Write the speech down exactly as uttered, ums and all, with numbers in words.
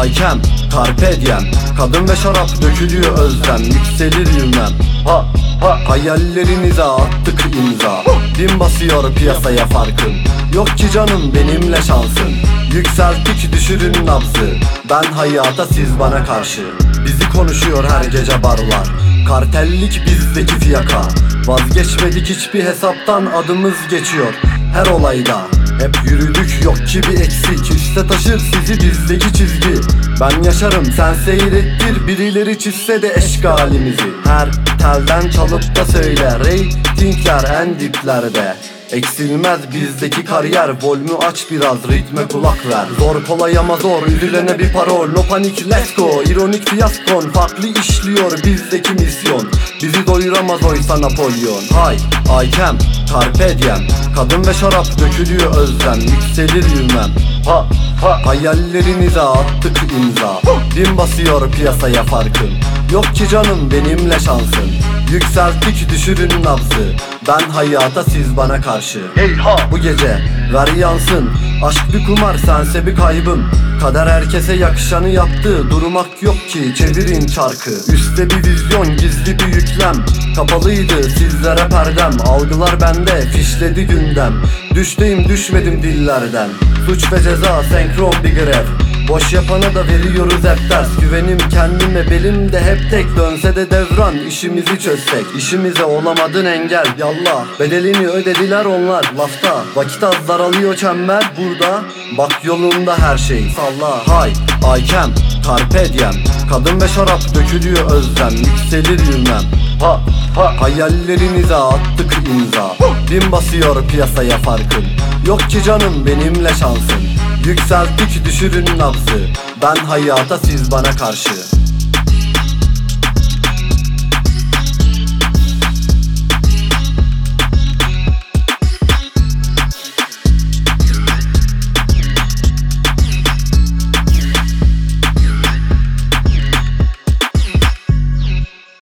Aykem, carpe diem. Kadın ve şarap dökülüyor özlem. Yükselir yürümem. Ha ha. Hayallerinize attık imza. Bin basıyor piyasaya farkın. Yok ki canım benimle şansın. Yükselttik düşürün nabzı. Ben hayata siz bana karşı. Bizi konuşuyor her gece barlar. Kartellik bizdeki fiyaka. Vazgeçmedik hiçbir hesaptan, adımız geçiyor her olayda. Hep yürüdük, yok ki bir eksik. Üste taşır sizi bizdeki çizgi. Ben yaşarım sen seyrettir. Birileri çizse de eşkalimizi. Her telden çalıp da söyle. Reytingler en diplerde. Eksilmez bizdeki kariyer. Volümü aç biraz, ritme kulak ver. Zor kolay ama zor, üzülene bir parol. No panik let's go, ironik fiyaskon. Farklı işliyor bizdeki misyon. Bizi doyuramaz oysa Napolyon. Hay, Aykem, carpe diem. Kadın ve şarap dökülüyor özlem. Yükselir yürümem. Ha ha. Hayallerinize attık imza. Bin basıyor piyasaya farkın. Yok ki canım benimle şansın. Yükselttik düşürün nabzı. Ben hayata siz bana karşı. Hey ha. Bu gece ver yansın. Aşk bir kumar, sense bir kaybım. Kader herkese yakışanı yaptı. Durmak yok ki, çevirin çarkı. Üste bir vizyon, gizli bir yüklem. Kapalıydı sizlere perdem. Algılar bende, fişledi gündem. Düşteyim düşmedim dillerden. Suç ve ceza senkron bir grev. Boş yapana da veriyoruz hep ders. Güvenim kendime belimde hep tek. Dönse de devran işimizi çözsek. İşimize olamadın engel yallah. Bedelini ödediler onlar lafta. Vakit az daralıyor çember burada. Bak yolunda her şey salla. Hay, Aykem, carpe diem. Kadın ve şarap dökülüyor özlem. Yükselir yürümem. Ha ha. Hayallerinize attık imza. Bin basıyor piyasaya farkın. Yok ki canım benimle şansın. Yükselttik düşürün nabzı. Ben hayata siz bana karşı.